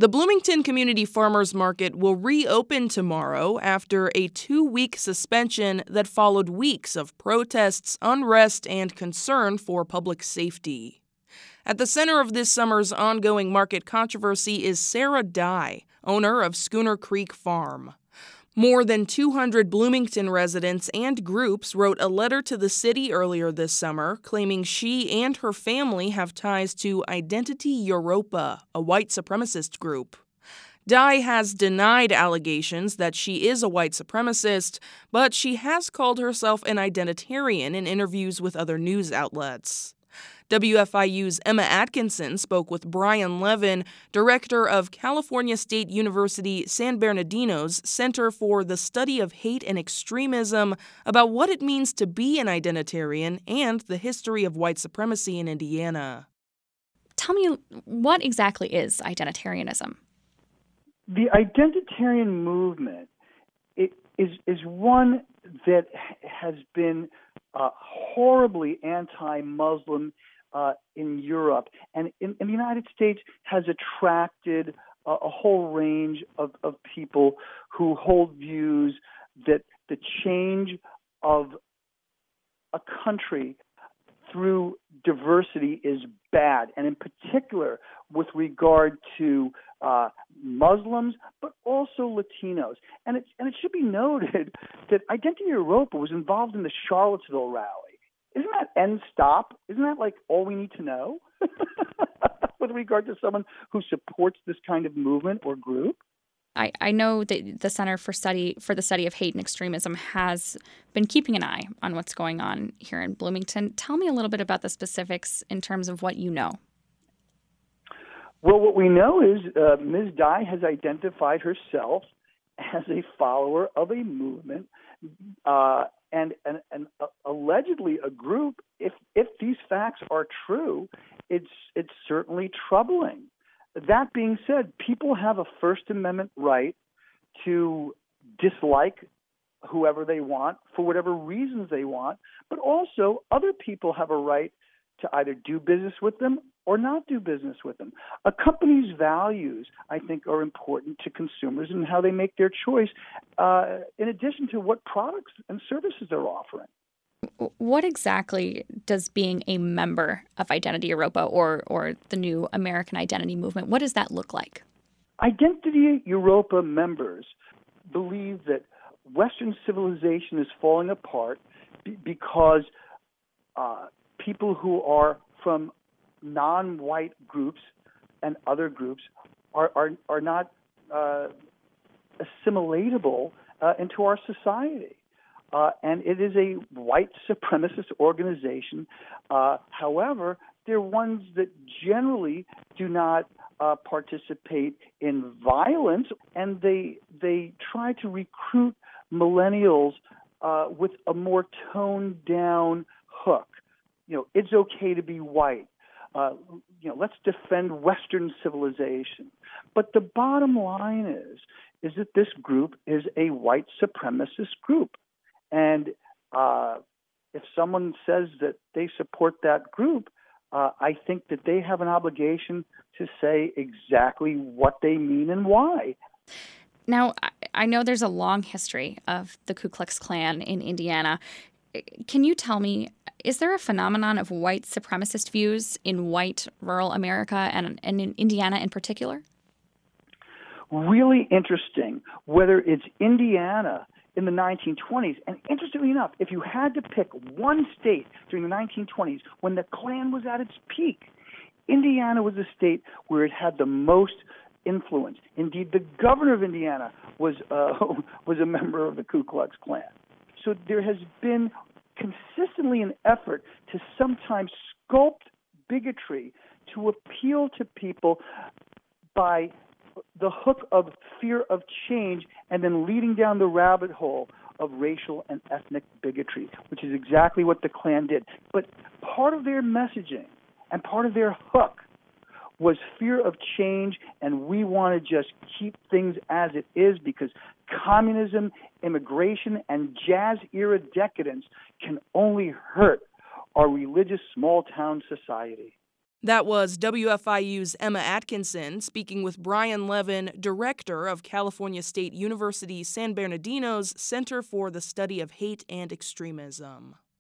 The Bloomington Community Farmers Market will reopen tomorrow after a 2-week suspension that followed weeks of protests, unrest, and concern for public safety. At the center of this summer's ongoing market controversy is Sarah Dye, owner of Schooner Creek Farm. More than 200 Bloomington residents and groups wrote a letter to the city earlier this summer claiming she and her family have ties to Identity Europa, a white supremacist group. Dye has denied allegations that she is a white supremacist, but she has called herself an identitarian in interviews with other news outlets. WFIU's Emma Atkinson spoke with Brian Levin, director of California State University San Bernardino's Center for the Study of Hate and Extremism, about what it means to be an identitarian and the history of white supremacy in Indiana. Tell me, what exactly is identitarianism? The identitarian movement is one that has been horribly anti-Muslim in Europe, and in the United States has attracted a whole range of people who hold views that the change of a country through diversity is bad, and in particular with regard to Muslims, but also Latinos. And it should be noted that Identity Europa was involved in the Charlottesville rally. Isn't that end stop? Isn't that like all we need to know with regard to someone who supports this kind of movement or group? I know that the Center for the Study of Hate and Extremism has been keeping an eye on what's going on here in Bloomington. Tell me a little bit about the specifics in terms of what you know. Well, what we know is Ms. Dye has identified herself as a follower of a movement and allegedly a group. If these facts are true, it's certainly troubling. That being said, people have a First Amendment right to dislike whoever they want for whatever reasons they want, but also other people have a right to either do business with them or not do business with them. A company's values, I think, are important to consumers and how they make their choice, in addition to what products and services they're offering. What exactly does being a member of Identity Europa or the new American Identity Movement, what does that look like? Identity Europa members believe that Western civilization is falling apart because people who are from non-white groups and other groups are not assimilatable into our society. And it is a white supremacist organization. However, they're ones that generally do not participate in violence, and they try to recruit millennials with a more toned-down hook. It's okay to be white. Let's defend Western civilization. But the bottom line is that this group is a white supremacist group. And if someone says that they support that group, I think that they have an obligation to say exactly what they mean and why. Now, I know there's a long history of the Ku Klux Klan in Indiana. Can you tell me, is there a phenomenon of white supremacist views in white rural America and in Indiana in particular? Really interesting, whether it's Indiana in the 1920s. And interestingly enough, if you had to pick one state during the 1920s when the Klan was at its peak, Indiana was the state where it had the most influence. Indeed, the governor of Indiana was a member of the Ku Klux Klan. So there has been consistently an effort to sometimes sculpt bigotry to appeal to people by the hook of fear of change and then leading down the rabbit hole of racial and ethnic bigotry, which is exactly what the Klan did. But part of their messaging and part of their hook was fear of change, and we want to just keep things as it is because communism, immigration, and jazz-era decadence can only hurt our religious small-town society. That was WFIU's Emma Atkinson speaking with Brian Levin, director of California State University San Bernardino's Center for the Study of Hate and Extremism.